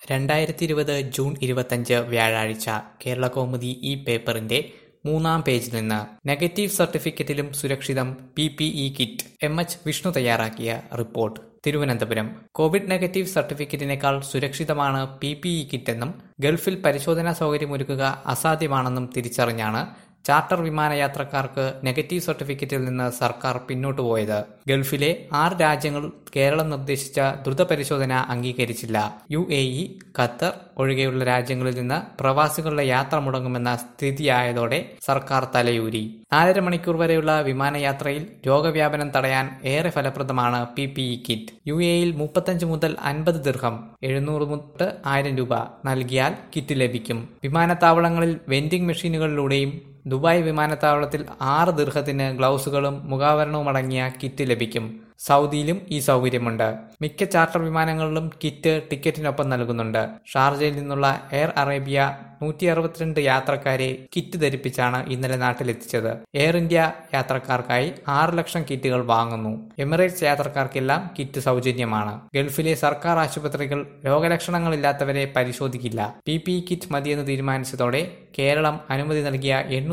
2020 June 25 വ്യാഴാഴ്ച കേരളകൗമുദി ഈ പേപ്പറിന്റെ 3-ാം പേജിൽ നിന്ന് നെഗറ്റീവ് സർട്ടിഫിക്കറ്റിലും സുരക്ഷിതം PPE കിറ്റ്. MH വിഷ്ണു തയ്യാറാക്കിയ റിപ്പോർട്ട്. തിരുവനന്തപുരം. കോവിഡ് നെഗറ്റീവ് സർട്ടിഫിക്കറ്റിനേക്കാൾ സുരക്ഷിതമാണ് PPE കിറ്റെന്നും ഗൾഫിൽ പരിശോധനാ സൗകര്യമൊരുക്കുക അസാധ്യമാണെന്നും തിരിച്ചറിഞ്ഞാണ് ചാർട്ടർ വിമാനയാത്രക്കാർക്ക് നെഗറ്റീവ് സർട്ടിഫിക്കറ്റിൽ നിന്ന് സർക്കാർ പിന്നോട്ടു പോയത്. ഗൾഫിലെ 6 രാജ്യങ്ങൾ കേരളം നിർദ്ദേശിച്ച ദ്രുത പരിശോധന അംഗീകരിച്ചില്ല. UAE, ഖത്തർ ഒഴികെയുള്ള രാജ്യങ്ങളിൽ നിന്ന് പ്രവാസികളുടെ യാത്ര മുടങ്ങുമെന്ന സ്ഥിതിയായതോടെ സർക്കാർ തലയൂരി. 4.5 മണിക്കൂർ വരെയുള്ള വിമാനയാത്രയിൽ രോഗവ്യാപനം തടയാൻ ഏറെ ഫലപ്രദമാണ് PPE കിറ്റ്. UAEയിൽ 35 മുതൽ 50 ദിർഹം (700 മുതൽ 1000 രൂപ) നൽകിയാൽ കിറ്റ് ലഭിക്കും. വിമാനത്താവളങ്ങളിൽ വെൻഡിംഗ് മെഷീനുകളിലൂടെയും ദുബായ് വിമാനത്താവളത്തിൽ 6 ദിർഹത്തിന് ഗ്ലൗസുകളും മുഖാവരണവുമടങ്ങിയ കിറ്റ് ലഭിക്കും. സൗദിയിലും ഈ സൗകര്യമുണ്ട്. മിക്ക ചാർട്ടർ വിമാനങ്ങളിലും കിറ്റ് ടിക്കറ്റിനൊപ്പം നൽകുന്നുണ്ട്. ഷാർജയിൽ നിന്നുള്ള എയർ അറേബ്യ 162 യാത്രക്കാരെ കിറ്റ് ധരിപ്പിച്ചാണ് ഇന്നലെ നാട്ടിലെത്തിച്ചത്. എയർ ഇന്ത്യ യാത്രക്കാർക്കായി 6 ലക്ഷം കിറ്റുകൾ വാങ്ങുന്നു. എമിറേറ്റ്സ് യാത്രക്കാർക്കെല്ലാം കിറ്റ് സൗജന്യമാണ്. ഗൾഫിലെ സർക്കാർ ആശുപത്രികൾ രോഗലക്ഷണങ്ങളില്ലാത്തവരെ പരിശോധിക്കില്ല. PPE കിറ്റ് മതിയെന്ന് തീരുമാനിച്ചതോടെ കേരളം അനുമതി നൽകിയ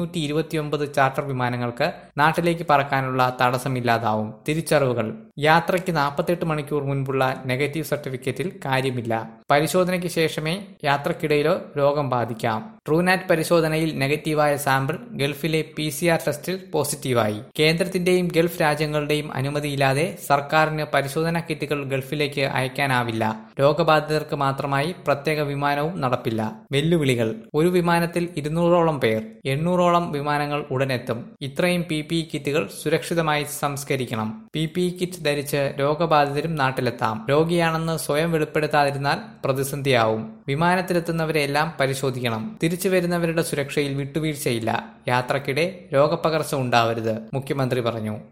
829 ചാർട്ടർ വിമാനങ്ങൾക്ക് നാട്ടിലേക്ക് പറക്കാനുള്ള തടസ്സമില്ലാതാവും. തിരിച്ചറിവുകൾ. യാത്രയ്ക്ക് 48 മണിക്കൂർ മുൻപുള്ള നെഗറ്റീവ് സർട്ടിഫിക്കറ്റിൽ കാര്യമില്ല. പരിശോധനയ്ക്ക് ശേഷമേ യാത്രക്കിടയിലോ രോഗം ബാധിക്കാം. ട്രൂനാറ്റ് പരിശോധനയിൽ നെഗറ്റീവായ സാമ്പിൾ ഗൾഫിലെ PCR ടെസ്റ്റിൽ പോസിറ്റീവായി. കേന്ദ്രത്തിന്റെയും ഗൾഫ് രാജ്യങ്ങളുടെയും അനുമതിയില്ലാതെ സർക്കാരിന് പരിശോധനാ കിറ്റുകൾ ഗൾഫിലേക്ക് അയക്കാനാവില്ല. രോഗബാധിതർക്ക് മാത്രമായി പ്രത്യേക വിമാനവും നടപ്പില്ല. വെല്ലുവിളികൾ. ഒരു വിമാനത്തിൽ 200ഓളം പേർ. 800ഓളം വിമാനങ്ങൾ ഉടനെത്തും. ഇത്രയും PPE കിറ്റുകൾ സുരക്ഷിതമായി സംസ്കരിക്കണം. PPE കിറ്റ് ധരിച്ച് രോഗബാധിതരും നാട്ടിലെത്താം. രോഗിയാണെന്ന് സ്വയം വെളിപ്പെടുത്താതിരുന്നാൽ പ്രതിസന്ധിയാവും. വിമാനത്തിലെത്തുന്നവരെല്ലാം പരിശോധിക്കണം. തിരിച്ചു വരുന്നവരുടെ സുരക്ഷയിൽ വിട്ടുവീഴ്ചയില്ല. യാത്രക്കിടെ രോഗപകർച്ച ഉണ്ടാവരുത്, മുഖ്യമന്ത്രി പറഞ്ഞു.